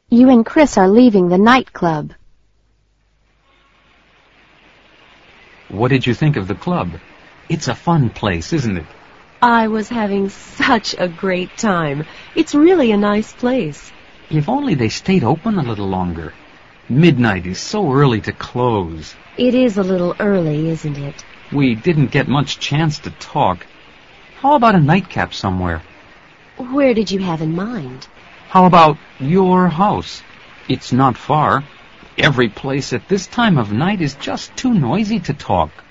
You and Chris are leaving the nightclub. What did you think of the club? It's a fun place, isn't it? I was having such a great time. It's really a nice place. If only they stayed open a little longer. Midnight is so early to close. It is a little early, isn't it? We didn't get much chance to talk. How about a nightcap somewhere? Where did you have in mind? How about your house? It's not far. Every place at this time of night is just too noisy to talk.